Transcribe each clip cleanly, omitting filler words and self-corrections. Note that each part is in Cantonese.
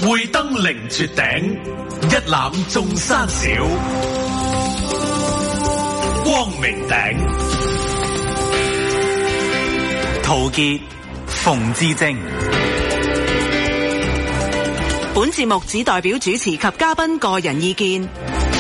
會登凌絕頂，一覽眾山小。光明頂，陶傑、馮智政。 本節目只代表主持及嘉賓個人意見。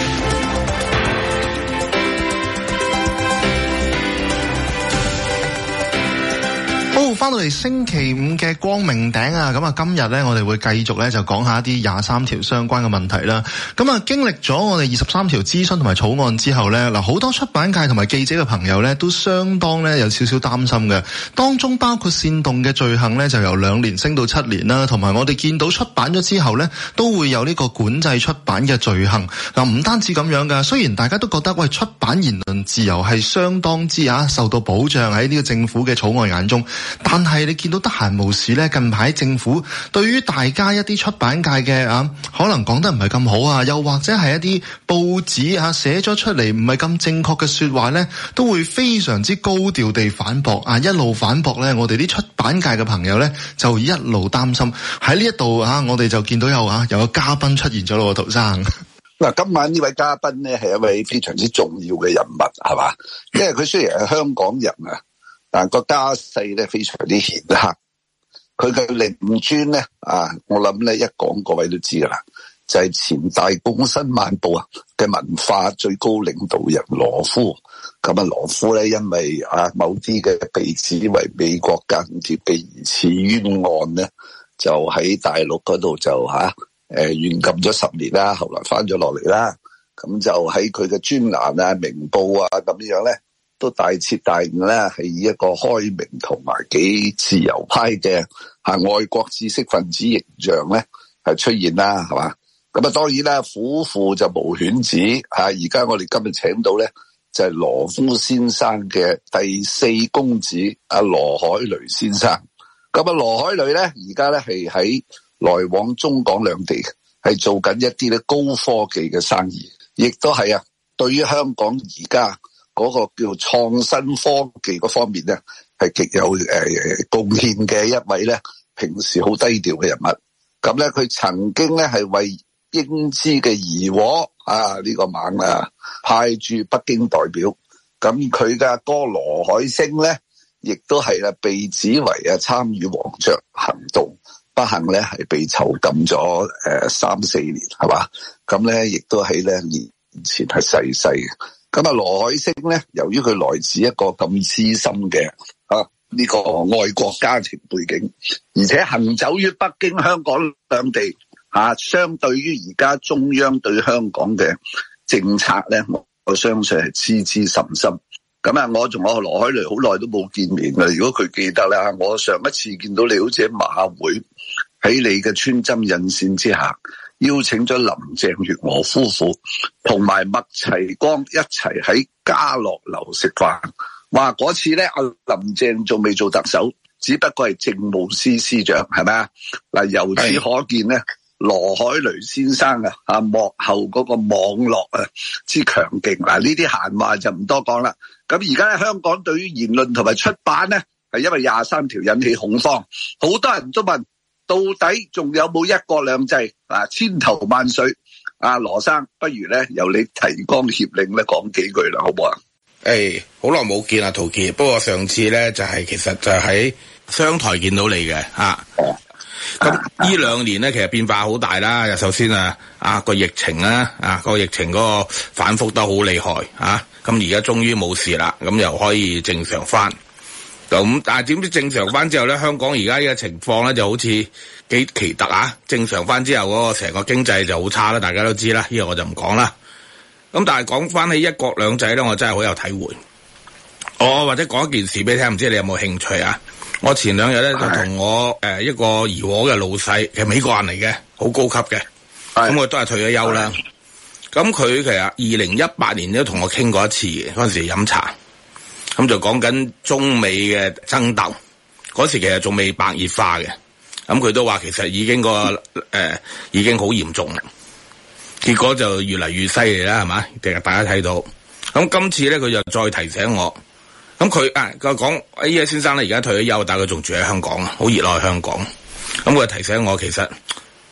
好，翻到嚟星期五嘅光明頂啊！咁啊，今日咧我哋會繼續咧就講下一啲23條相關嘅問題啦。咁啊，經歷咗我哋23條諮詢同埋草案之後咧，嗱，好多出版界同埋記者嘅朋友咧都相當咧有少少擔心嘅。當中包括煽動嘅罪行咧就由2年升到7年啦，同埋我哋見到出版咗之後咧都會有呢個管制出版嘅罪行。嗱，唔單止咁樣噶，雖然大家都覺得喂，出版言論自由係相當之受到保障喺呢個政府嘅草案眼中。但係你見到得閒無事咧，近排政府對於大家一啲出版界嘅可能講得唔係咁好啊，又或者係一啲報紙寫咗出嚟唔係咁正確嘅說話咧，都會非常之高調地反駁一路反駁咧，我哋啲出版界嘅朋友咧就一路擔心。喺呢一度我哋就見到有個嘉賓出現咗咯，陶生。 嗱，今晚呢位嘉賓咧係一位非常之重要嘅人物，係嘛？因為佢雖然係香港人但個家世咧非常之顯赫，佢嘅領專咧我諗咧一講各位都知噶啦，就係前大公新晚報嘅文化最高領導人羅夫。咁羅夫咧因為某啲嘅被指為美國間諜嘅疑似冤案咧，就喺大陸嗰度就軟禁咗10年啦，後來翻咗落嚟啦。咁就喺佢嘅專欄明報咁樣咧，都大徹大悟咧，係以一個開明同埋幾自由派嘅外國知識分子形象咧係出現啦，係嘛？咁當然啦，虎父就無犬子而家我哋今日請到咧就係羅夫先生嘅第4公子羅海雷先生。咁羅海雷咧而家咧係喺來往中港兩地係做緊一啲咧高科技嘅生意，亦都係對於香港而家嗰個叫創新科技嗰方面咧，係極有貢獻嘅一位咧，平時好低調嘅人物。咁咧，佢曾經咧係為英資嘅怡和呢個猛派駐北京代表。咁佢嘅阿哥羅海星咧，亦都係被指為參與黃雀行動，不幸咧係被囚禁咗3-4年，係嘛？咁咧亦都喺咧年前係逝世嘅。咁羅海星咧，由於佢來自一個咁資深嘅呢個外國家庭背景，而且行走於北京、香港兩地相對於而家中央對香港嘅政策咧，我相信係知之甚深。咁我同羅海雷好耐都冇見面啦。如果佢記得啦，我上一次見到你好似喺馬會，喺你嘅穿針引線之下，邀請咗林鄭月娥夫婦同埋麥齊光一齊喺家樂樓食飯。話嗰次咧，林鄭仲未做特首，只不過係政務司司長，係咪啊？嗱，由此可見咧，羅海雷先生幕後嗰個網絡之強勁。嗱，呢啲閒話就唔多講啦。咁而家喺香港對於言論同埋出版咧，係因為23條引起恐慌，好多人都問到底仲有冇一國兩制？千頭萬緒。羅生，不如咧由你提綱挈領咧講幾句啦，好唔好啊？ 好耐冇見陶傑，不過上次咧就係其實就喺商台見到你嘅咁呢2年咧，其實變化好大啦。首先個疫情個疫情嗰個反覆得好厲害咁而家終於冇事啦，咁又可以正常翻。咁但係點知正常翻之後咧，香港而家呢個情況咧就好似幾奇特正常翻之後嗰個成個經濟就好差啦，大家都知啦，呢個我就唔講啦。咁但係講翻起一國兩制咧，我真係好有體會。我或者講一件事俾你聽，唔知你有冇興趣啊？我前2日咧就同我一個怡和嘅老細，其實美國人嚟嘅，好高級嘅。咁我都係退咗休啦。咁佢其實2018年都同我傾過一次嘅，嗰陣時飲茶，咁就講緊中美嘅爭鬥。嗰時其實仲未白熱化嘅，咁佢都話其實已經已經好嚴重啦。結果就越嚟越犀利啦，係嘛？其實大家睇到。咁今次咧，佢就再提醒我。咁佢講呢位先生咧，而家退咗休，但係佢仲住喺香港，好熱愛香港。咁佢提醒我，其實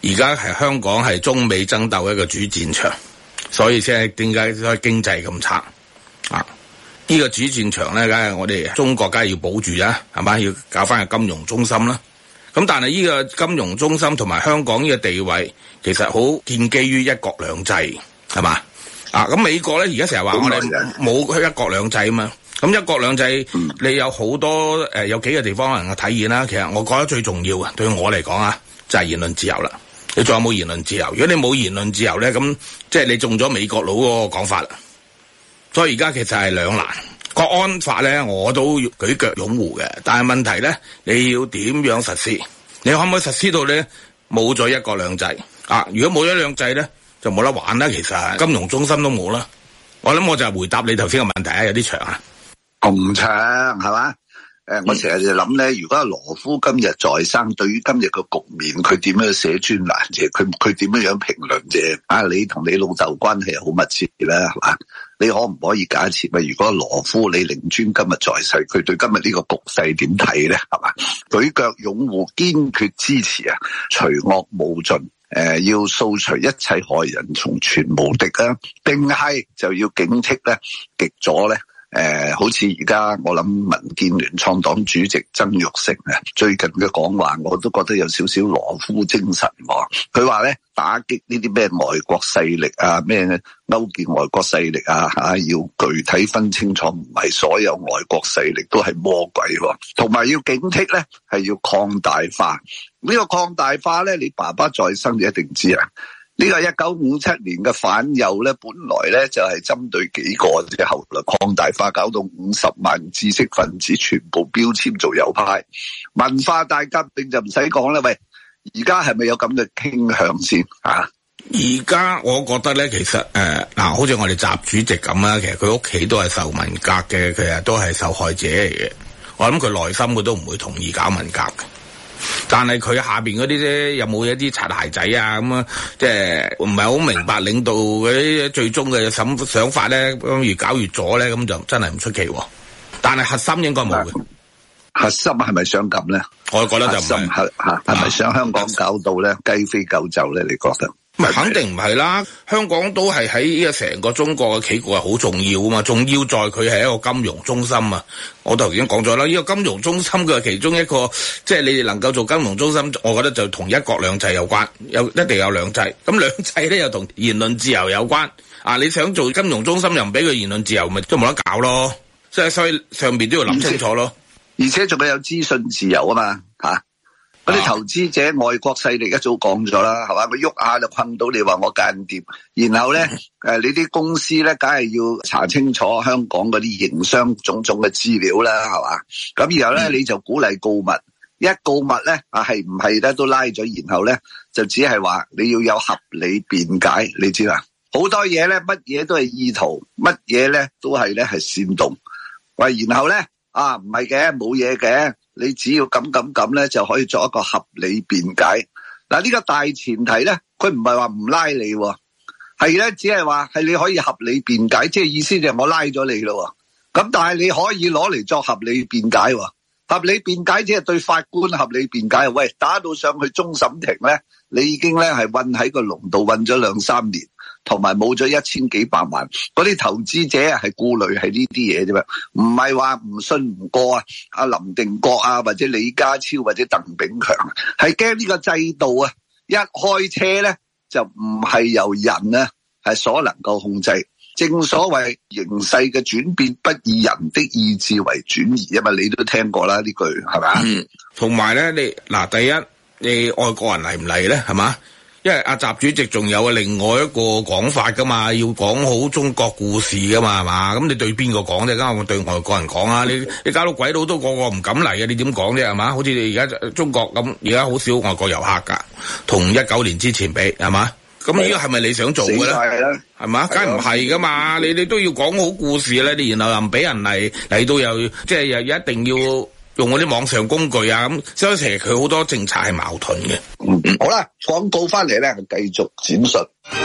而家係香港係中美爭鬥一個主戰場，所以先係點解經濟咁差啊？呢個主戰場咧，梗係我哋中國梗係要保住啦，係嘛？要搞翻個金融中心啦。咁但係呢個金融中心同埋香港呢個地位，其實好建基於一國兩制，係嘛？啊，咁美國咧而家成日話我哋冇一國兩制啊嘛。咁一國兩制，你有好多有幾個地方能夠體現啦。其實我覺得最重要嘅，對我嚟講啊，就係言論自由啦。你仲有冇言論自由？如果你冇言論自由咧，咁即係你中咗美國佬嗰個講法啦。所以而家其實係兩難。國安法咧，我都舉腳擁護嘅，但係問題咧，你要點樣實施？你可唔可以實施到咧冇咗一國兩制啊？如果冇咗兩制咧，就冇得玩啦。其實金融中心都冇啦。我諗我就係回答你頭先個問題啊，有啲長啊， 咁長係嘛？我成日就諗咧，如果阿羅夫今日在生，對於今日個局面，佢點樣寫專欄啫？佢點樣評論啫？啊，你同你老豆關係好密切啦，係嘛？你可唔可以假設啊？如果羅夫李寧尊今日在世，佢對今日呢個局勢點睇咧？係嘛？舉腳擁護，堅決支持啊！除惡務盡，要掃除一切害人從全無敵啊！定係就要警惕咧極左咧？好似而家我諗民建聯創黨主席曾鈺成啊，最近嘅講話我都覺得有少少羅夫精神喎。佢話咧，打擊呢啲咩外國勢力啊，咩勾結外國勢力啊，要具體分清楚，唔係所有外國勢力都係魔鬼喎。同埋要警惕咧，係要擴大化。呢個擴大化咧，你爸爸在生你一定知啊。呢個1957年嘅反右咧，本來咧就係針對幾個嘅，後來擴大化搞到50萬知識分子全部標籤做右派。文化大革命就唔使講啦，喂，而家係咪有咁嘅傾向先啊？ 而家我覺得咧，其實好似我哋習主席咁啦，其實佢屋企都係受文革嘅，其實都係受害者嚟嘅。我諗佢內心佢都唔會同意搞文革嘅。但係佢下邊嗰啲咧，有冇一啲擦鞋仔啊咁啊？即係唔係好明白領導嗰啲最終嘅想法咧？咁越搞越左咧，咁就真係唔出奇。但係核心應該冇嘅。 核心係咪想咁咧？ 我覺得就唔係。 係咪想香港搞到咧雞飛狗走咧？你覺得？ 肯定唔係啦，香港都係喺呢個成個中國嘅棋局係好重要啊嘛，重要在佢係一個金融中心啊。我頭先講咗啦，呢個金融中心嘅其中一個，即係你哋能夠做金融中心，我覺得就同一國兩制有關，一定有兩制。咁兩制咧又同言論自由有關。啊，你想做金融中心又唔俾佢言論自由，咪都冇得搞咯。所以上邊都要諗清楚咯。 而且仲有資訊自由啊嘛，吓。嗰啲投資者外國勢力一早講咗啦，係嘛？佢喐下就困到你話我間諜，然後咧你啲公司咧，梗係要查清楚香港嗰啲營商種種嘅資料啦，係嘛？咁然後咧你就鼓勵告密，一告密咧係唔係咧都拉咗，然後咧就只係話你要有合理辯解，你知啦？好多嘢咧，乜嘢都係意圖，乜嘢咧都係咧係煽動。喂，然後咧唔係嘅，冇嘢嘅。你只要咁咧，就可以作一個合理辯解。嗱，呢個大前提咧，佢唔係話唔拉你，係咧，只係話係你可以合理辯解，即係意思就係我拉咗你咯。咁但係你可以攞嚟作合理辯解。合理辯解即係對法官合理辯解。喂，打到上去終審庭咧，你已經咧係困喺個籠度困咗2-3年。同埋冇咗1000幾百萬，嗰啲投資者係顧慮係呢啲嘢啫嘛，唔係話唔信唔過啊，阿林定國啊，或者李家超或者鄧炳強，係驚呢個制度啊，一開車咧就唔係由人啊係所能夠控制。正所謂形勢嘅轉變不以人的意志為轉移，因為你都聽過啦呢句係咪？ 同埋咧，第一你外國人嚟唔嚟咧？係嘛？因為阿習主席仲有另外一個講法噶嘛，要講好中國故事噶嘛，係嘛？咁你對邊個講啫？梗係我對外國人講啊！你搞到鬼佬都個唔敢嚟嘅，你點講啫？係嘛？好似你而家中國咁，而家好少外國遊客噶，同19年之前比係嘛？咁呢個係咪你想做嘅咧？係嘛？梗係唔係噶嘛？你都要講好故事咧，你然後又唔俾人嚟到又即係又一定要用嗰啲網上工具啊咁，所以其實佢好多政策係矛盾嘅。 好啦，廣告翻嚟咧，繼續展述。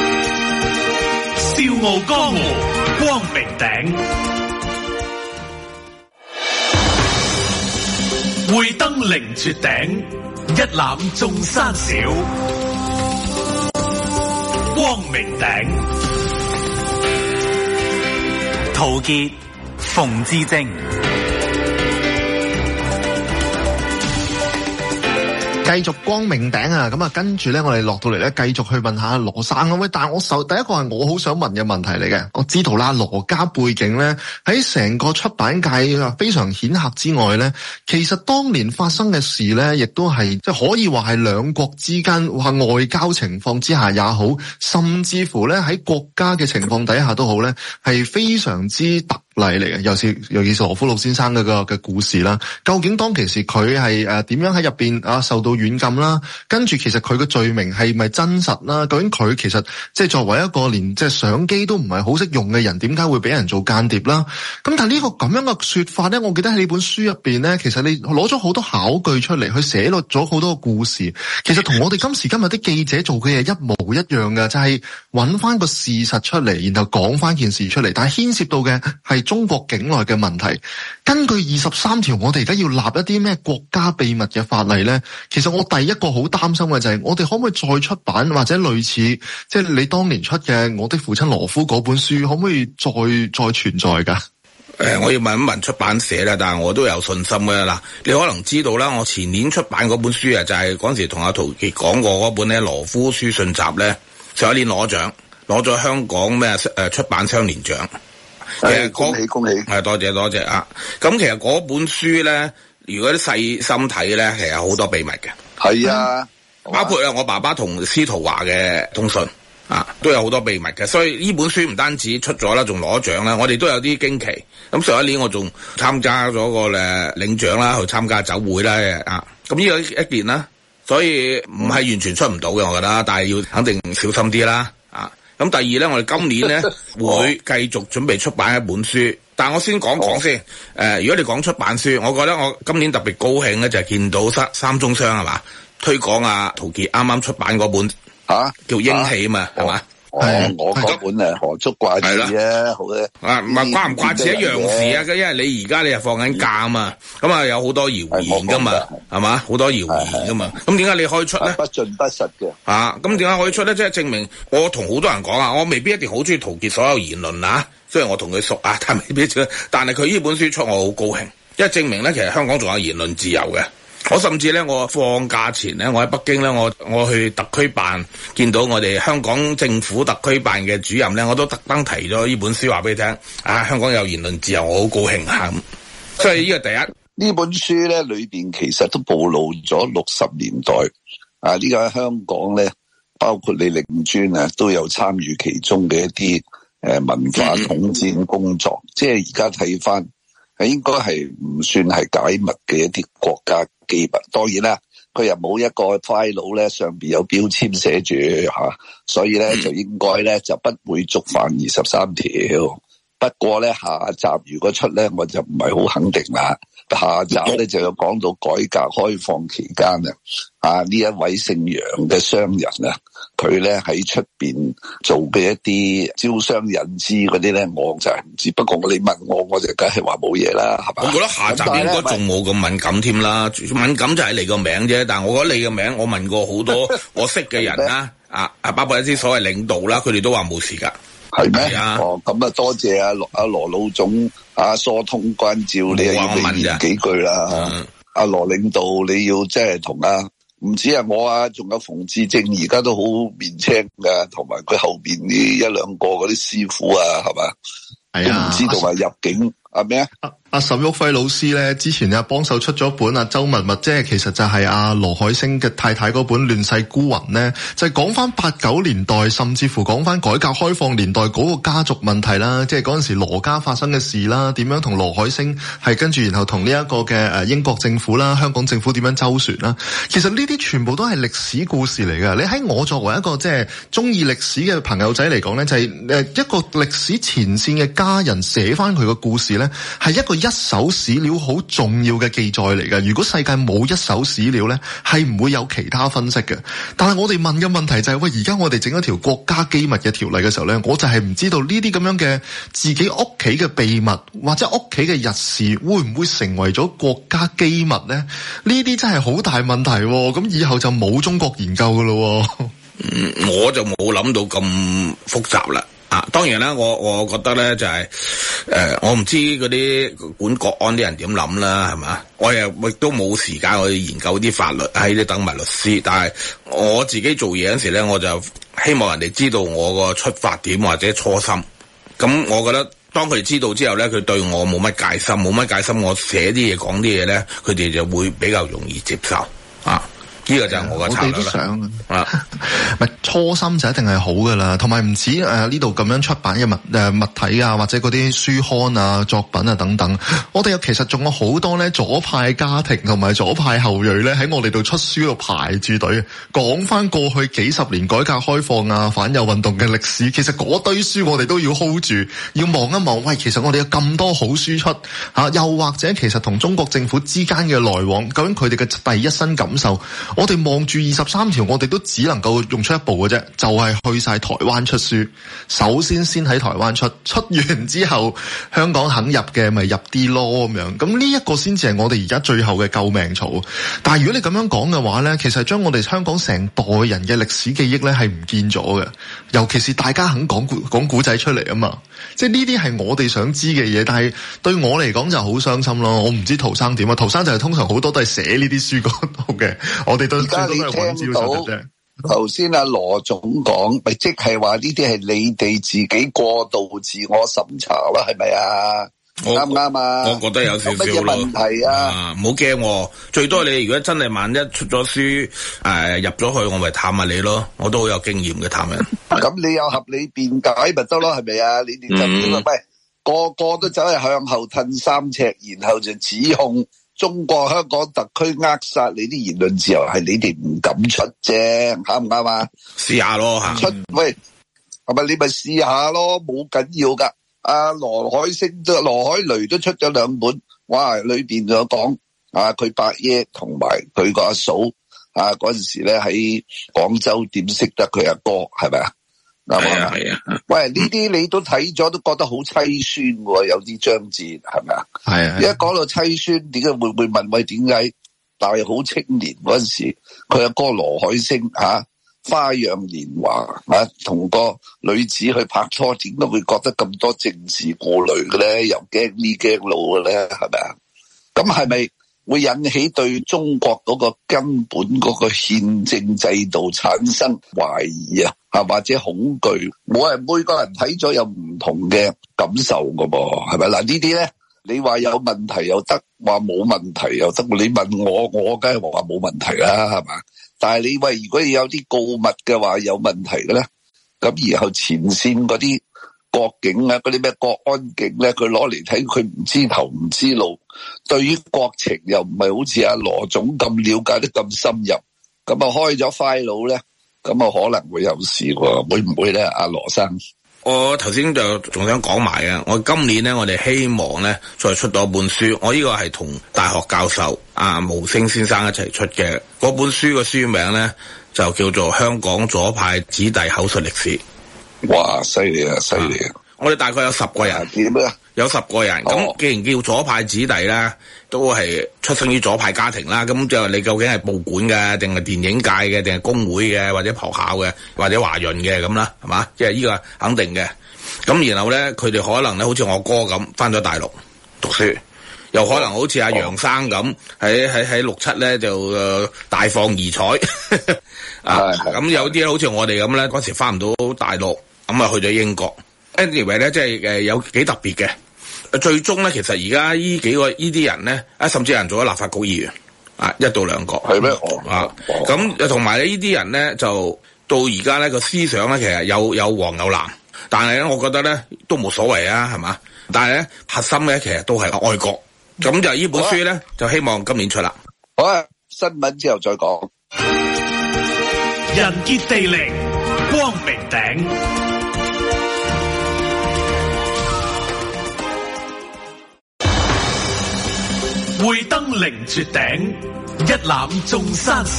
笑傲江湖，光明頂，會登凌絕頂，一覽眾山小。 光明頂，陶傑、馮智政。 繼續光明頂啊！咁啊，跟住咧，我哋落到嚟咧，繼續去問下羅生啊。喂，但係第一個係我好想問嘅問題嚟嘅。我知道啦，羅家背景咧喺成個出版界非常顯赫之外咧，其實當年發生嘅事咧，亦都係即係可以話係兩國之間話外交情況之下也好，甚至乎咧喺國家嘅情況底下都好咧，係非常之特例嚟嘅。尤其是羅夫魯先生嘅故事啦。究竟當其時佢係點樣喺入邊受到軟禁啦，跟住其實佢嘅罪名係咪真實啦？究竟佢其實即係作為一個連即係相機都唔係好識用嘅人，點解會俾人做間諜啦？咁但係呢個咁樣嘅說法咧，我記得喺呢本書入邊咧，其實你攞咗好多考據出嚟，去寫落咗好多個故事，其實同我哋今時今日啲記者做嘅嘢一模一樣嘅，就係揾翻個事實出嚟，然後講翻件事出嚟，但係牽涉到嘅係中國境內嘅問題。根據23條，我哋而家要立一啲咩國家秘密嘅法例咧？其實我第一個好擔心嘅就係，我哋可唔可以再出版或者類似，即係你當年出嘅《我的父親羅夫》嗰本書，可唔可以再存在噶？ 我要問一問出版社啦，但係我都有信心嘅啦。你可能知道啦，我前年出版嗰本書啊，就係嗰陣時同阿陶傑講過嗰本咧《羅夫書信集》咧，上一年攞獎，攞咗香港咩出版雙年獎。 恭喜恭喜！ 係多謝啊！咁其實嗰本書咧，如果啲細心睇咧，其實有好多秘密嘅。 係啊， 包括我爸爸同司徒華嘅通訊啊，都有好多秘密嘅。所以呢本書唔單止出咗啦，仲攞獎啦。我哋都有啲驚奇。咁上一年我仲參加咗個領獎啦，去參加酒會啦啊。咁呢個一件啦，所以唔係完全出唔到嘅，我覺得，但係要肯定小心啲啦。咁第二咧，我哋今年咧會繼續準備出版一本書，但我先講講先。如果你講出版書，我覺得我今年特別高興咧，就係見到三中商係嘛推廣陶傑啱啱出版嗰本叫《英氣》啊嘛，係嘛？ 我嗰本何足掛齒啊，好咧。 唔係掛唔掛齒一樣事啊，因為你而家你又放緊假啊嘛，咁啊有好多謠言噶嘛，係嘛？好多謠言噶嘛，咁點解你可以出咧？ 不盡不實嘅。 咁點解可以出咧？即係證明我同好多人講啊，我未必一定好中意陶傑所有言論啊，雖然我同佢熟啊，但未必。但係佢呢本書出，我好高興，因為證明咧，其實香港仲有言論自由嘅。我甚至咧，我放假前咧，我喺北京咧，我去特區辦，見到我哋香港政府特區辦嘅主任咧，我都特登提咗呢本書話俾你聽。香港有言論自由，我好高興嚇。所以呢個第一， 呢本書咧裏邊其實都暴露咗60年代呢個喺香港咧，包括李寧尊都有參與其中嘅一啲文化統戰工作。即係而家睇翻，應該係唔算係解密嘅一啲國家機密。當然啦，佢又冇一個 file 咧上邊有標籤寫住所以咧就應該咧就不會觸犯23條。不過咧下集如果出咧，我就唔係好肯定啦。下集咧就有講到改革開放期間呢一位姓楊嘅商人佢咧喺出邊做嘅一啲招商引資嗰啲咧，我就係唔知。不過你問我就梗係話冇嘢啦，係嘛？ 我覺得下集應該仲冇咁敏感添啦，敏感就係你個名啫。但係我覺得你個名，我問過好多我識嘅人啦，包括一啲所謂領導啦，佢哋都話冇事噶。 係咩？咁多謝阿羅老總疏通關照，你又要俾言幾句啦。阿羅領導，你要即係同唔止我仲有馮智政，而家都好面青噶，同埋佢後邊呢一兩個嗰啲師傅係嘛？係啊，唔知道話入境咩阿沈旭輝老師咧，之前幫手出咗本周密密，即係其實就係阿羅海星嘅太太嗰本《亂世孤魂》咧，就係講翻89年代，甚至乎講翻改革開放年代嗰個家族問題啦，即係嗰陣時羅家發生嘅事啦，點樣同羅海星係跟住，然後同呢一個嘅英國政府啦、香港政府點樣周旋啦。其實呢啲全部都係歷史故事嚟㗎。你喺我作為一個即係中意歷史嘅朋友仔嚟講咧，就係一個歷史前線嘅家人寫翻佢個故事咧，係一個一手史料好重要嘅記載嚟嘅。如果世界冇一手史料呢，係唔會有其他分析嘅。但係我哋問嘅問題就係，喂，而家我哋整一條國家機密嘅條例嘅時候呢，我就係唔知道呢啲咁樣嘅自己屋企嘅秘密或者屋企嘅日事會唔會成為咗國家機密呢？呢啲真係好大問題喎。咁以後就冇中國研究噶咯。 我就冇諗到咁複雜啦。當然啦，我覺得咧就係我唔知嗰啲管國安啲人點諗啦，係嘛？我亦都冇時間去研究啲法律，喺啲等埋律師。但係我自己做嘢嗰時咧，我就希望人哋知道我個出發點或者初心。咁我覺得當佢哋知道之後咧，佢對我冇乜戒心，我寫啲嘢講啲嘢咧，佢哋就會比較容易接受啊。呢個就係我嘅策略啦。我哋都想咪初心就一定係好噶啦，同埋唔止呢度咁樣出版嘅物體啊，或者嗰啲書刊啊、作品啊等等，我哋其實仲有好多咧左派家庭同埋左派後裔咧喺我哋度出書度排住隊，講翻過去幾十年改革開放啊、反右運動嘅歷史。其實嗰堆書我哋都要 hold 住，要望一望。喂，其實我哋有咁多好書出又或者其實同中國政府之間嘅來往，究竟佢哋嘅第一身感受？我哋望住23條，我哋都只能夠用出一步嘅啫，就係去晒台灣出書。首先喺台灣出完之後，香港肯入嘅咪入啲咯咁樣。咁呢一個先至係我哋而家最後嘅救命草。但係如果你咁樣講嘅話呢，其實將我哋香港成代人嘅歷史記憶呢係唔見咗嘅。尤其是大家肯講古仔出嚟啊嘛，即係呢啲係我哋想知嘅嘢。但係對我嚟講就好傷心咯。我唔知陶生點啊？陶生就係通常好多都係寫呢啲書嗰度嘅，我哋都。 而家你聽到頭先阿羅總講，咪即係話呢啲係你哋自己過度自我審查啦，係咪啊？啱唔啱啊？我覺得有少少乜嘢問題啊？ 唔好驚，最多你如果真係萬一出咗書入咗去，我咪探下你咯。我都好有經驗嘅探人。 咁你有合理辯解咪得咯？係咪啊？你哋就點啊？喂，個個都走係向後褪3尺，然後就指控中國香港特區扼殺你啲言論自由，係你哋唔敢出啫，啱唔啱啊？ 試下咯吓， 出喂，係咪你咪試下咯，冇緊要噶。阿羅海雷都出咗2本，哇，裏邊就有講佢伯爺同埋佢個阿嫂嗰陣時咧喺廣州點識得佢阿哥，係咪啊？係啊，喂，呢啲你都睇咗，都覺得好凄酸喎，有啲章節係咪啊？係啊，一講到凄酸，點解會問喂？點解大好青年嗰陣時，佢阿哥羅海星花樣年華同個女子去拍拖，點解會覺得咁多政治顧慮嘅咧？又驚呢驚路嘅咧，係咪啊？咁係咪會引起對中國嗰個根本嗰個憲政制度產生懷疑啊？或者恐懼？每個人睇咗有唔同嘅感受噶噃，係咪？嗱，呢啲咧，你話有問題又得，話冇問題又得。你問我梗係話冇問題啦，係嘛？但係你喂，如果你有啲告密嘅話有問題嘅咧，咁然後前線嗰啲國警啊，嗰啲咩國安警咧，佢攞嚟睇，佢唔知頭唔知路，對於國情又唔係好似阿羅總咁了解得咁深入，咁啊開咗 file 咧，咁啊可能會有事喎，會唔會咧？阿羅生， 我頭先就仲想講埋嘅，我今年咧，我哋希望咧再出到一本書，我呢個係同大學教授毛升先生一齊出嘅，嗰本書嘅書名咧就叫做《香港左派子弟口述歷史》。 哇，犀利啊，犀利啊！ 我哋大概有10個人，有10個人。咁既然叫左派子弟啦，都係出生於左派家庭啦。咁就你究竟係報館嘅，定係電影界嘅，定係工會嘅，或者學校嘅，或者華潤嘅咁啦，係嘛？即係呢個肯定嘅。咁然後咧，佢哋可能咧，好似我哥咁，翻咗大陸讀書，又可能好似阿楊生咁，喺67咧就大放異彩。咁有啲好似我哋咁咧，嗰時翻唔到大陸，咁啊去咗英國。anyway 咧，即係有幾特別嘅。最終咧，其實而家呢啲人咧，甚至有人做咗立法局議員，1到2個。係咩？咁同埋呢啲人咧，就到而家咧個思想咧，其實有黃有藍，但係咧，我覺得咧都冇所謂啊，係嘛？但係咧核心咧，其實都係愛國。咁就呢本書咧，就希望今年出啦。 好啊，新聞之後再講。 人傑地靈，光明頂。會登凌絕頂，一覽眾山小。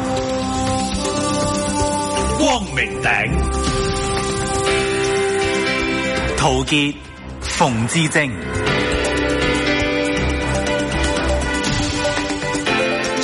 光明頂。 陶傑、馮智政。 新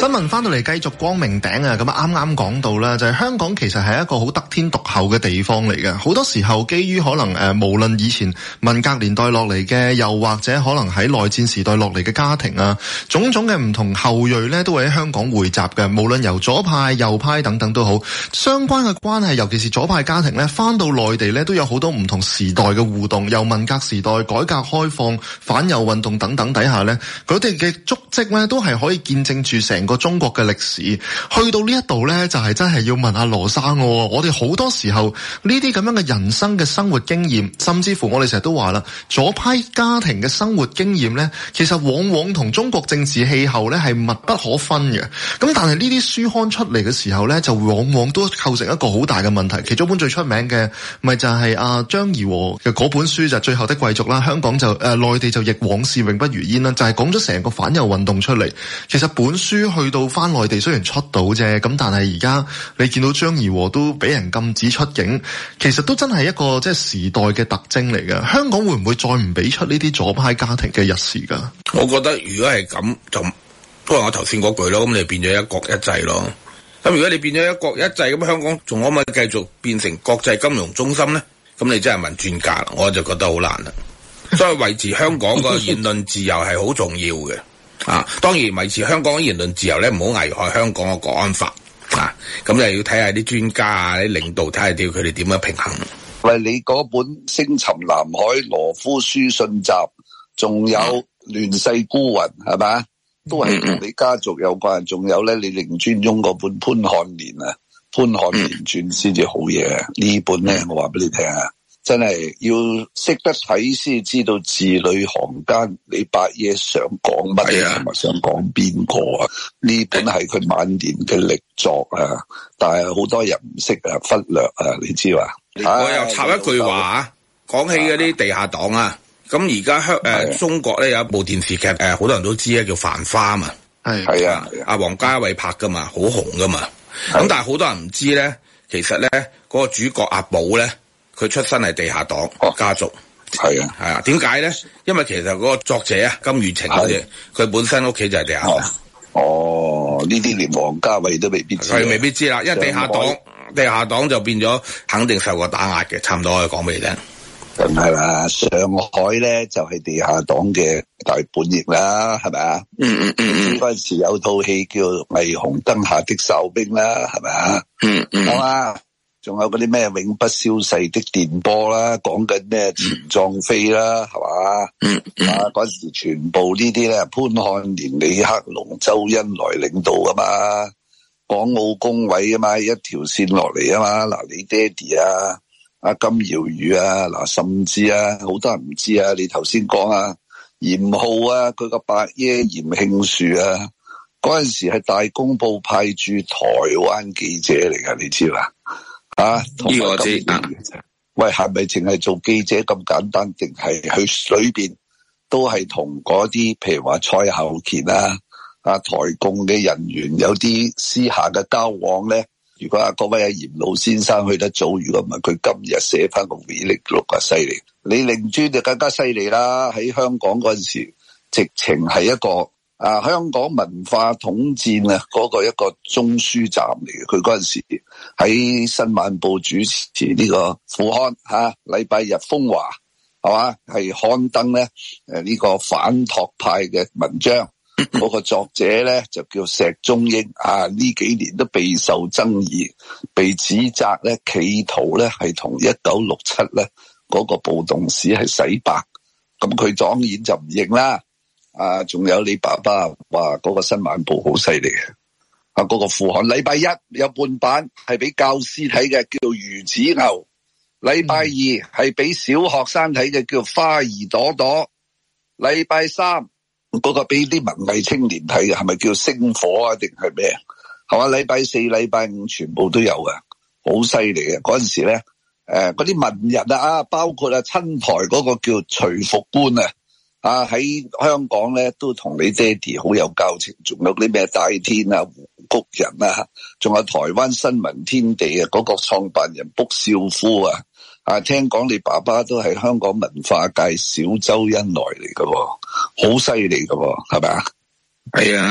新聞翻到嚟繼續光明頂啊！咁啱啱講到啦，就係香港其實係一個好得天獨厚嘅地方嚟嘅。好多時候基於可能無論以前文革年代落嚟嘅，又或者可能喺內戰時代落嚟嘅家庭啊，種種嘅唔同後裔咧，都會喺香港匯集嘅。無論由左派、右派等等都好，相關嘅關係，尤其是左派家庭咧，翻到內地咧都有好多唔同時代嘅互動。由文革時代、改革開放、反右運動等等底下咧，佢哋嘅足跡咧都係可以見證住成個中國嘅歷史。去到呢一度咧，就係真係要問阿羅生喎。我哋好多時候呢啲咁樣嘅人生嘅生活經驗，甚至乎我哋成日都話啦，左派家庭嘅生活經驗咧，其實往往同中國政治氣候咧係密不可分嘅。咁但係呢啲書刊出嚟嘅時候咧，就往往都構成一個好大嘅問題。其中一本最出名嘅咪就係阿張怡和嘅嗰本書就係《最後的貴族》啦。香港就內地就譯往事永不如煙啦，就係講咗成個反右運動出嚟。其實本書去到翻內地雖然出到啫，咁但係而家你見到張怡和都俾人禁止出境，其實都真係一個即係時代嘅特徵嚟嘅。香港會唔會再唔俾出呢啲左派家庭嘅日時㗎？ 我覺得如果係咁，就都係我頭先嗰句咯。咁你變咗一國一制咯。咁如果你變咗一國一制，咁香港仲可唔可以繼續變成國際金融中心咧？咁你真係問專家啦，我就覺得好難啦。所以維持香港個言論自由係好重要嘅。當然維持香港嘅言論自由咧，唔好危害香港嘅國安法。咁就要睇下啲專家啊、啲領導睇下佢哋點樣平衡。 喂，你嗰本《星沉南海》、羅夫書信集，仲有亂世孤魂，係咪？都係同你家族有關。仲有咧，你令尊翁嗰本《潘漢年》啊，《潘漢年傳》先至好嘢。呢本咧，我話俾你聽啊，真係要識得睇先知道字裏行間你伯爺想講乜同埋想講邊個啊。呢本係佢晚年嘅力作啊，但係好多人唔識啊，忽略啊，你知嘛？ 我又插一句話啊，講起嗰啲地下黨啊，咁而家中國咧有一部電視劇好多人都知咧，叫《繁花》嘛， 係啊， 阿王家衛拍噶嘛，好紅噶嘛。咁但係好多人唔知咧，其實咧嗰個主角阿寶咧，佢出身係地下黨家族。 係啊， 點解咧？因為其實嗰個作者啊，金宇澄嗰啲，佢本身屋企就係地下黨。 呢啲連王家衛都未必知。 佢未必知啦，因為地下黨就變咗肯定受過打壓嘅，差唔多可以講俾你聽。 梗係啦，上海咧就係地下黨嘅大本營啦，係咪啊？嗰陣時有套戲叫《霓虹燈下的哨兵》啦，係咪啊？係嘛？仲有嗰啲咩永不消逝的電波啦，講緊咩錢壯飛啦，係嘛？嗰陣時全部呢啲咧，潘漢年、李克龍、周恩來領導噶嘛，港澳工委啊嘛，一條線落嚟啊嘛。嗱，你爹哋啊，阿金堯宇啊，嗱，甚至啊，好多人唔知啊，你頭先講啊，嚴浩啊，佢個伯爺嚴慶樹啊，嗰陣時係大公報派駐台灣記者嚟噶，你知嘛？呢個我知。喂，係咪淨係做記者咁簡單，定係去裏邊都係同嗰啲譬如話蔡孝乾台共嘅人員有啲私下嘅交往咧？如果嗰位嚴老先生去得早，如果唔係佢今日寫翻個回憶錄啊，犀利！李令尊就更加犀利啦，喺香港嗰陣時，直情係一個香港文化統戰啊嗰個一個中樞站嚟嘅。佢嗰陣時喺新晚報主持呢個副刊禮拜日風華，係嘛，係刊登咧呢個反托派嘅文章。嗰個作者咧就叫石中英，呢幾年都備受爭議，被指責咧企圖咧係同1967咧嗰個暴動史係洗白。咁佢當然就唔認啦。仲有你爸爸話嗰個新晚報好犀利嘅，嗰個副刊禮拜一有半版係俾教師睇嘅，叫魚子牛；禮拜二係俾小學生睇嘅，叫花兒朵朵；禮拜三嗰個俾啲文藝青年睇嘅，係咪叫星火啊？定係咩？係嘛？禮拜四、禮拜五全部都有嘅，好犀利嘅。嗰陣時咧，嗰啲文人包括親台嗰個叫徐復觀喺香港咧都同你爹哋好有交情。仲有啲咩戴天啊、胡谷人仲有台灣新聞天地嗰個創辦人卜少夫聽講你爸爸都係香港文化界小周恩來嚟㗎喎，好犀利㗎喎，係咪啊？ 係啊，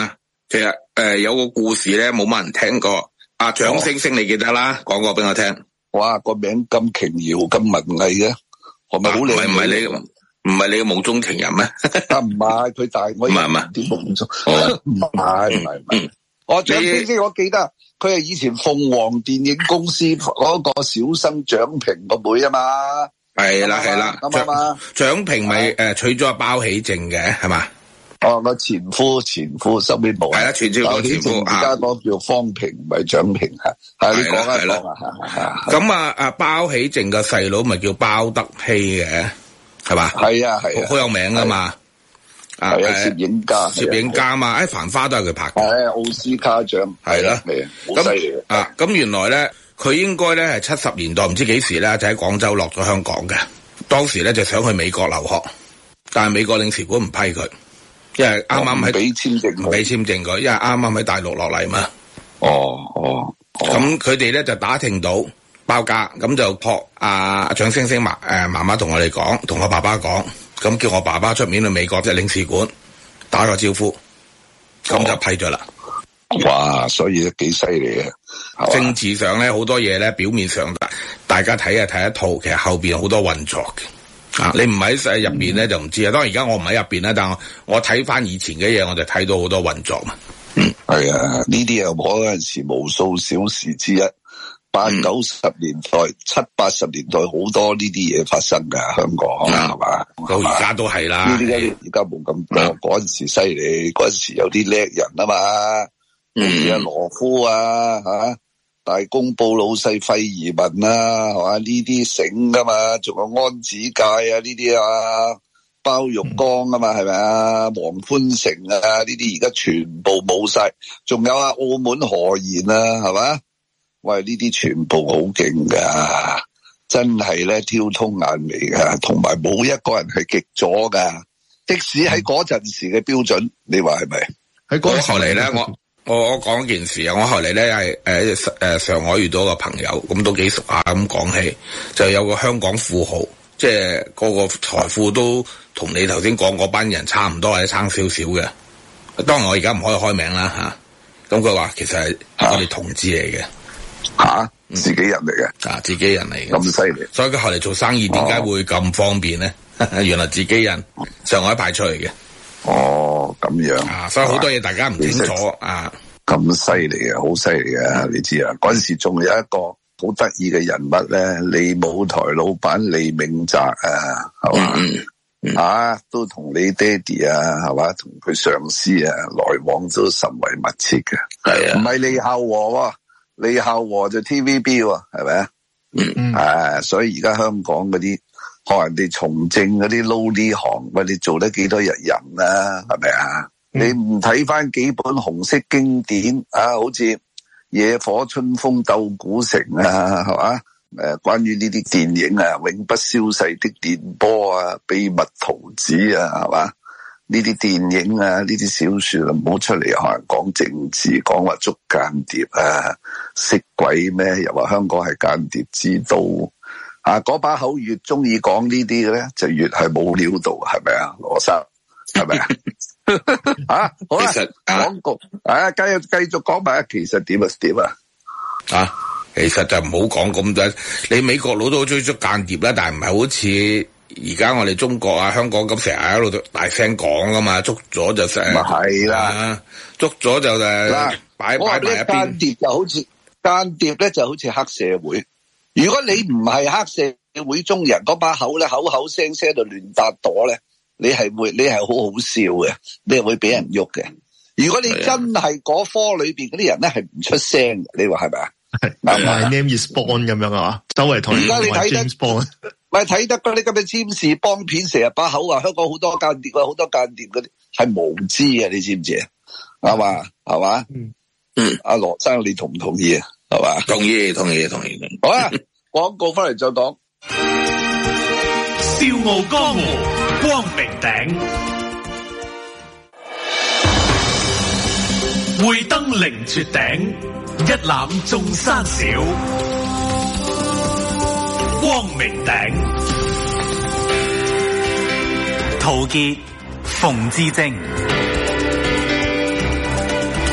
其實有個故事咧，冇乜人聽過。阿蔣星星你記得啦，講過俾我聽。 哇，個名咁瓊瑤咁文藝嘅，係咪好靚？唔係你嘅夢中情人咩？ 啊，唔係佢大我啲夢中，唔係。我蔣星星我記得，佢係以前鳳凰電影公司嗰個小生蔣平個妹啊嘛。 係啦，蔣平咪娶咗阿包喜靜嘅係嘛？ 哦，個前夫收尾冇。係啦，前夫而家講叫方平，唔係蔣平啊。係你講啦。 咁啊，包喜靜個細佬咪叫包德希嘅，係嘛？係啊，好有名噶嘛。係啊，攝影家嘛，繁花都係佢拍嘅。 係奧斯卡獎。係啦，好犀利啊！咁原來咧，佢應該咧係70年代唔知幾時咧，就喺廣州落咗香港嘅。當時咧就想去美國留學，但係美國領事館唔批佢。因為啱啱喺俾簽證佢，因為啱啱喺大陸落嚟嘛。咁佢哋咧就打聽到包家，咁就託阿蔣星星媽媽同我哋講，同我爸爸講，咁叫我爸爸出面去美國即係領事館打個招呼，咁就批咗啦。 哇！所以都幾犀利啊！ 政治上咧好多嘢咧，表面上大家睇一套，其實後邊好多運作嘅。你唔喺入邊咧就唔知啊。當然而家我唔喺入邊啦，但我睇翻以前嘅嘢，我就睇到好多運作嘛。 係啊，呢啲又嗰陣時無數小事之一。80、90年代、70、80年代好多呢啲嘢發生噶，香港係嘛？ 到而家都係啦。 呢啲而家冇咁多，嗰陣時犀利，嗰陣時有啲叻人啊嘛，好似阿羅夫啊吓。大公報老細費移民啊，係嘛？呢啲醒噶嘛，仲有安子介啊，呢啲啊，包玉剛啊嘛，係咪啊？黃寬成啊，呢啲而家全部冇晒，仲有啊，澳門何賢啊，係嘛？喂，呢啲全部好勁噶，真係咧挑通眼眉噶，同埋冇一個人係極左噶，即使喺嗰陣時嘅標準，你話係咪？ 喺嗰後嚟咧，我講件事啊！我後嚟咧係上海遇到個朋友，咁都幾熟下咁講起，就有個香港富豪，即係個財富都同你頭先講嗰班人差唔多，或者差少少嘅。當然我而家唔可以開名啦吓。咁佢話其實係我哋同志嚟嘅， 自己人嚟嘅， 自己人嚟嘅， 咁犀利。 所以佢後嚟做生意點解會咁方便咧？原來自己人上海派出嚟嘅。 咁樣所以好多嘢大家唔清楚咁犀利啊，好犀利啊！你知啊，嗰陣時仲有一個好得意嘅人物咧，利舞台老闆李明澤啊，係嘛？都同你爹哋啊，係嘛？同佢上司啊，來往都甚為密切嘅。係啊，唔係李孝和，李孝和就 TVB 喎，係咪啊？所以而家香港嗰啲學人哋從政嗰啲撈呢行，喂，你做得幾多日人啊？係咪啊？你唔睇翻幾本紅色經典啊，好似《野火春風鬥古城》啊，係嘛？關於呢啲電影啊，永不消逝的電波啊，秘密圖紙啊，係嘛？呢啲電影啊，呢啲小說啊，唔好出嚟學人講政治，講話捉間諜啊，識鬼咩？又話香港係間諜之都啊！嗰把口越中意講呢啲嘅咧，就越係冇料到，係咪啊，羅生？係咪啊？好啦，廣告繼續講埋，其實點啊？ 其實就唔好講咁多。你美國佬都追捉間諜啦，但係唔係好似而家我哋中國啊、香港咁成日喺度大聲講噶嘛，捉咗就成。咪係啦，捉咗就擺埋一邊。間諜就好似間諜咧，就好似黑社會。如果你唔係黑社會中人，嗰把口咧口口聲聲度亂搭朵咧。你係好好笑嘅，你係會俾人喐嘅。如果你真係嗰科裏邊嗰啲人咧係唔出聲嘅，你話係咪啊？My name is Bond 咁樣啊，周圍同而家你睇得 Bond， 咪睇得嗰啲咁嘅占士幫片，成日把口話香港好多間諜啊，好多間諜嗰啲係無知啊，你知唔知啊？係嘛？係嘛？阿羅生你同唔同意啊？係嘛？同意。好啊，廣告翻嚟再講。 笑傲江湖，光明頂，會登凌絕頂，一覽眾山小。光明頂， 陶傑、馮智政。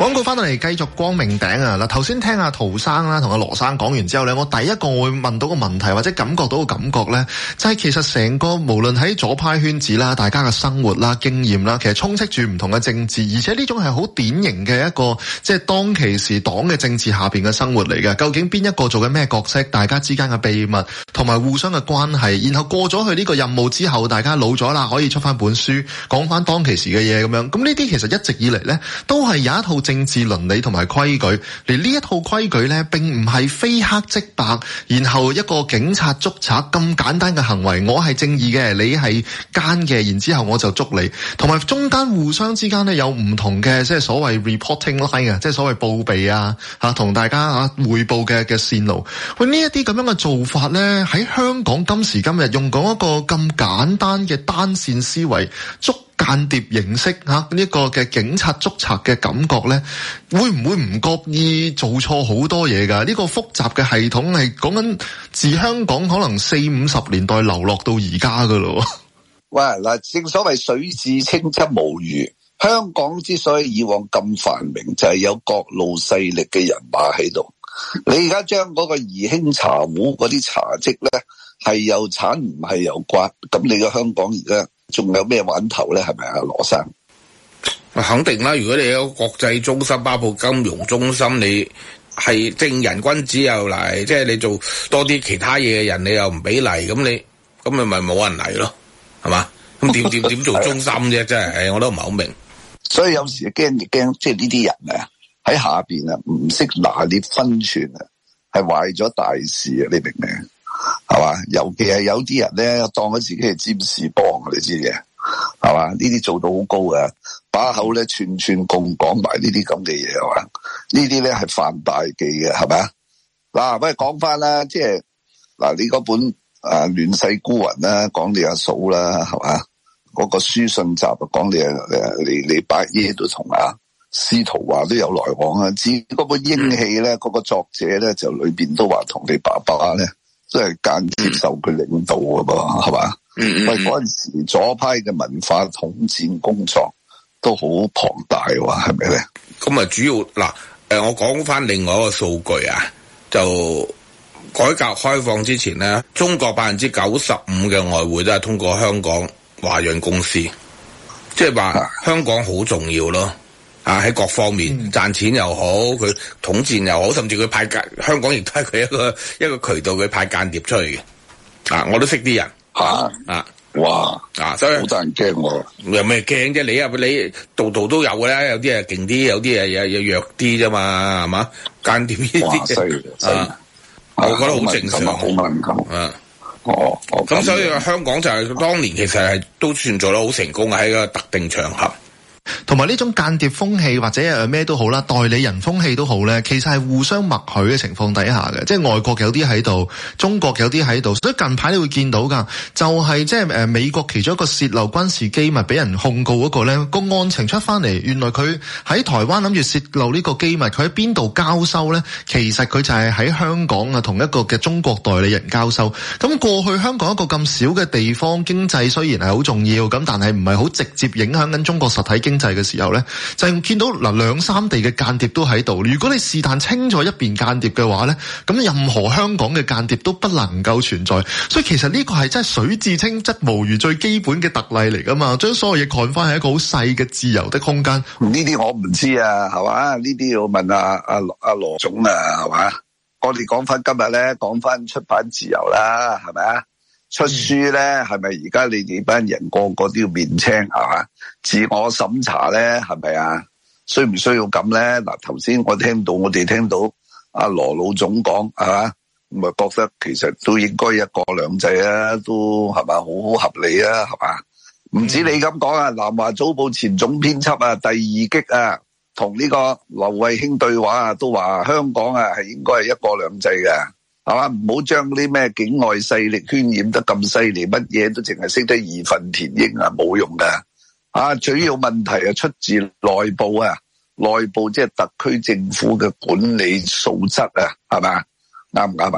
廣告翻到嚟繼續光明頂啊！嗱，頭先聽阿陶生啦同阿羅生講完之後咧，我第一個會問到個問題或者感覺到個感覺咧，就係其實成個無論喺左派圈子啦，大家嘅生活啦、經驗啦，其實充斥住唔同嘅政治，而且呢種係好典型嘅一個即係當其時黨嘅政治下邊嘅生活嚟嘅。究竟邊一個做緊咩角色？大家之間嘅秘密同埋互相嘅關係，然後過咗去呢個任務之後，大家老咗啦，可以出翻本書講翻當其時嘅嘢咁樣。咁呢啲其實一直以嚟咧都係有一套政治倫理同埋規矩，而呢一套規矩呢，並唔係非黑即白，然後一個警察捉賊咁簡單嘅行為，我係正義嘅，你係奸嘅，然之後我就捉你，同埋中間互相之間呢，有唔同嘅即係所謂 reporting line 啊，即係所謂報備啊，同大家匯報嘅線路。喂，呢一啲咁樣嘅做法呢，喺香港今時今日用講一個咁簡單嘅單線思維捉間諜形式呢個嘅警察捉賊嘅感覺咧，會唔會唔覺意做錯好多嘢㗎？呢個複雜嘅系統係講緊自香港可能40-50年代流落到而家㗎咯。 喂，嗱，正所謂水至清則無魚。香港之所以以往咁繁榮，就係有各路勢力嘅人馬喺度。你而家將嗰個怡興茶壺嗰啲茶漬咧，係又鏟唔係又刮，咁你個香港而家仲有咩玩頭咧？係咪啊，羅生？ 肯定啦！如果你有國際中心，包括金融中心，你係正人君子又嚟，即係你做多啲其他嘢嘅人，你又唔俾嚟，咁咪冇人嚟咯，係嘛？咁點做中心啫？真係，我都唔係好明。 所以有時驚，即係呢啲人啊喺下邊啊唔識拿捏分寸啊，係壞咗大事啊！你明唔明？係嘛？尤其係有啲人咧，當咗自己係占士邦，你知嘅，係嘛？呢啲做到好高啊，把口咧串共講埋呢啲咁嘅嘢，係嘛？呢啲咧係犯大忌嘅，係咪？嗱，喂，講翻啦，即係嗱，你嗰本亂世孤雲啦，講你阿嫂啦，係嘛？嗰個書信集講你伯爺都同司徒華都有來往啊。至於嗰本英氣咧，嗰個作者咧就裏邊都話同你爸爸咧。即係間接受佢領導㗎噃，係嘛？喂，嗰陣時左派嘅文化統戰工作都好龐大喎，係咪咧？ 咁啊，主要嗱，我講翻另外一個數據啊，就改革開放之前咧，中國95%嘅外匯都係通過香港華潤公司，即係話香港好重要咯。喺各方面賺錢又好，佢統戰又好，甚至佢派香港亦都係佢一個渠道，佢派間諜出去嘅。我都識啲人哇所以好得人驚喎。 有咩驚啫？你度都有嘅啦，有啲係勁啲，有啲係弱啲啫嘛，係嘛？間諜呢啲犀利我覺得好正常， 好敏感。 咁所以香港就係當年其實係都算做得好成功喺個特定場合。 同埋呢種間諜風氣或者咩都好啦，代理人風氣都好咧，其實係互相默許嘅情況底下嘅，即係外國有啲喺度，中國有啲喺度，所以近排你會見到噶，就係即係美國其中一個洩漏軍事機密俾人控告嗰個咧，個案情出翻嚟，原來佢喺台灣諗住洩漏呢個機密，佢喺邊度交收咧？其實佢就係喺香港啊，同一個嘅中國代理人交收。咁過去香港一個咁小嘅地方，經濟雖然係好重要，咁但係唔係好直接影響緊中國實體經濟嘅時候咧，就係見到2-3地嘅間諜都喺度。如果你是但清咗一邊間諜嘅話咧，咁任何香港嘅間諜都不能夠存在。所以其實呢個係真係水至清則無魚最基本嘅特例嚟噶嘛，將所有嘢看翻係一個好細嘅自由的空間。 呢啲我唔知啊，係嘛？呢啲要問阿羅總啊，係嘛？我哋講翻今日咧，講翻出版自由啦，係咪啊？出書咧，係咪而家你哋班人個個都要面青，係嘛？自我審查咧，係咪啊？需唔需要咁咧？嗱，頭先我哋聽到阿羅老總講，係嘛？咁啊覺得其實都應該一國兩制啊，都係嘛，好合理啊，係嘛？唔止你咁講啊，南華早報前總編輯啊，第二擊啊，同呢個劉慧卿對話啊，都話香港啊係應該係一國兩制嘅。係嘛？唔好將啲咩境外勢力渲染得咁犀利，乜嘢都淨係識得義憤填膺啊，冇用噶。主要問題係出自內部啊，內部即係特區政府嘅管理素質啊，係嘛？啱唔啱啊？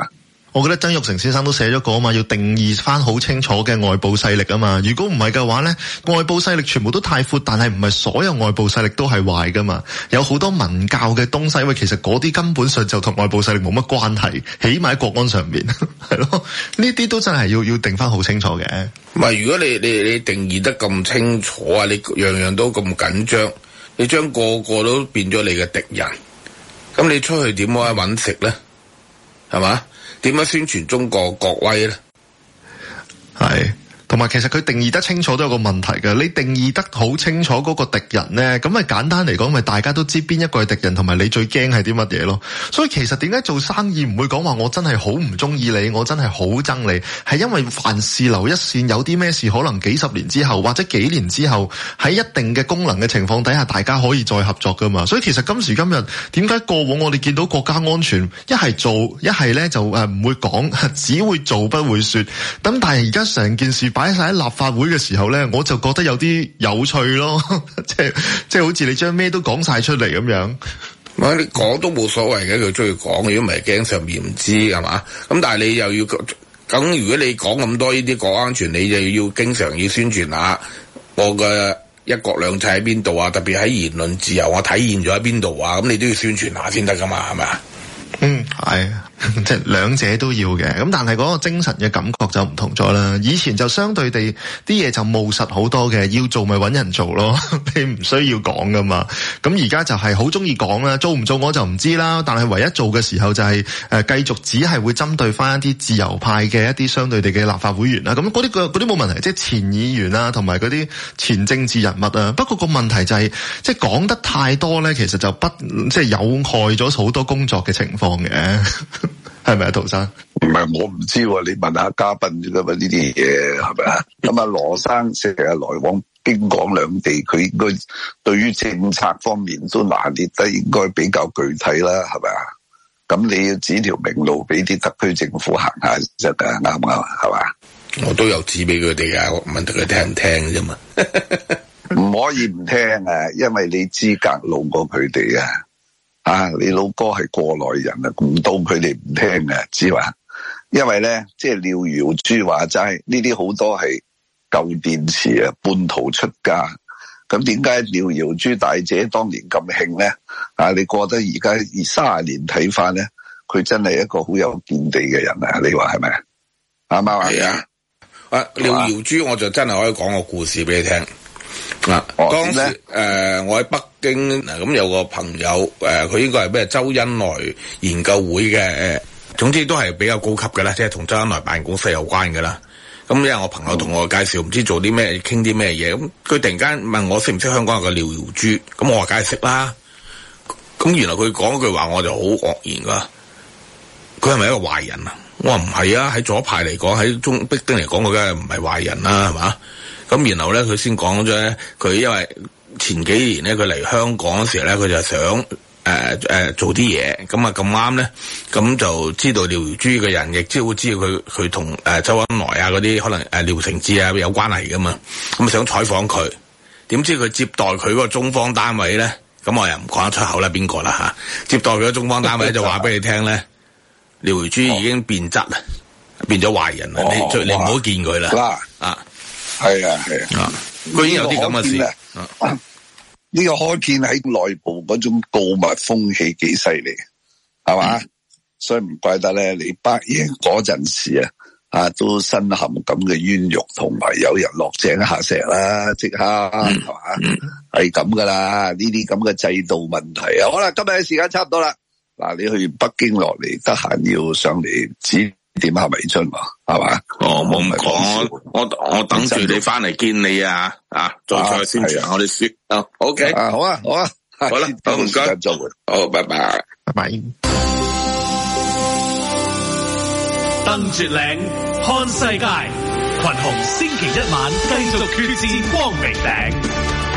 我覺得曾鈺成先生都寫咗個啊嘛，要定義翻好清楚嘅外部勢力啊嘛。如果唔係嘅話咧，外部勢力全部都太闊，但係唔係所有外部勢力都係壞噶嘛。有好多文教嘅東西，喂，其實嗰啲根本上就同外部勢力冇乜關係，起碼喺國安上面係咯。呢啲都真係要定翻好清楚嘅。 唔係，如果你定義得咁清楚啊，你樣樣都咁緊張，你將個個都變咗你嘅敵人，咁你出去點可以搵食咧？係嘛？點樣宣傳中國國威咧？ 係。同埋其實佢定義得清楚都有個問題嘅，你定義得好清楚嗰個敵人咧，咁咪簡單嚟講，咪大家都知邊一個係敵人，同埋你最驚係啲乜嘢咯。所以其實點解做生意唔會講話我真係好唔中意你，我真係好憎你，係因為凡事留一線，有啲咩事可能幾十年之後或者幾年之後，喺一定嘅功能嘅情況底下，大家可以再合作噶嘛。所以其實今時今日點解過往我哋見到國家安全一係做，一係咧就唔會講，只會做不會說。咁但係而家成件事擺晒喺立法會嘅時候咧，我就覺得有啲有趣咯，即係好似你將咩都講晒出嚟咁樣。 你講都冇所謂嘅，佢中意講，如果唔係驚上面唔知係嘛？咁但係你又要咁，如果你講咁多呢啲國安全，你就要經常要宣傳下我嘅一國兩制喺邊度啊，特別喺言論自由我體現咗喺邊度啊，咁你都要宣傳下先得噶嘛，係咪啊？ 係，即係兩者都要嘅，咁但係嗰個精神嘅感覺就唔同咗啦。以前就相對地啲嘢就務實好多嘅，要做咪揾人做咯，你唔需要講噶嘛。咁而家就係好中意講啦，做唔做我就唔知啦。但係唯一做嘅時候就係繼續只係會針對翻一啲自由派嘅一啲相對地嘅立法會員啦。咁嗰啲冇問題，即係前議員啊，同埋嗰啲前政治人物啊。不過個問題就係即係講得太多咧，其實就即係有害咗好多工作嘅情況嘅，係咪啊，陶生？ 唔係我唔知，你問下嘉賓啫嘛，呢啲嘢係咪啊？咁啊，羅生成日來往京港兩地，佢應該對於政策方面都拿捏得應該比較具體啦，係咪啊？咁你要指條明路俾啲特區政府行下就得，啱唔啱？係嘛？ 我都有指俾佢哋噶，問佢聽唔聽啫嘛。 唔可以唔聽啊，因為你資格老過佢哋啊。你老哥係過來人啊，唔到佢哋唔聽嘅，知嘛？因為咧，即係廖瑤珠話齋，呢啲好多係舊電池啊，半途出家。咁點解廖瑤珠大姐當年咁興咧？你覺得而家30年睇翻咧，佢真係一個好有見地嘅人啊？你話係咪？啱唔啱啊？係啊。 廖瑤珠我就真係可以講個故事俾你聽。當時我喺北京咁有個朋友佢應該係咩周恩來研究會嘅總之都係比較高級嘅啦，即係同周恩來辦公室有關嘅啦。咁因為我朋友同我介紹唔知做啲咩，傾啲咩嘢，咁佢突然間問我識唔識香港有個廖瑤珠，咁我話梗係識啦。咁原來佢講一句話我就好愕然噶，佢係咪一個壞人啊？我話唔係啊，喺左派嚟講，喺中北京嚟講，佢梗係唔係壞人啦，係嘛？咁然後咧，佢先講咗咧，佢因為前幾年咧，佢嚟香港嗰時咧，佢就想做啲嘢，咁啊咁啱咧，咁就知道廖瑤珠嘅人，亦知道佢同周恩來啊嗰啲可能廖承志啊有關係噶嘛，咁想採訪佢，點知佢接待佢嗰個中方單位咧，咁我又唔講得出口啦，邊個啦吓？接待佢嘅中方單位就話俾你聽咧，廖瑤珠已經變質啦，變咗壞人啦，你唔好見佢啦， 係啊， 居然有啲咁嘅事。 呢個開片喺內部嗰種告密風氣幾犀利，係嘛？所以唔怪得咧，你北贏嗰陣時都身陷咁嘅冤獄，同埋有人落井下石啦，即刻係嘛？係咁噶啦，呢啲咁嘅制度問題啊。好啦，今日嘅時間差唔多啦。嗱，你去北京落嚟，得閒要上嚟指點下迷津喎，係嘛？ 冇咁講，我等住你翻嚟見你啊！再宣傳我哋書。OK， 好啊，好啦， 好唔該， 再會， 好，拜拜， 拜拜。 登絕嶺看世界，群雄星期一晚繼續決戰光明頂。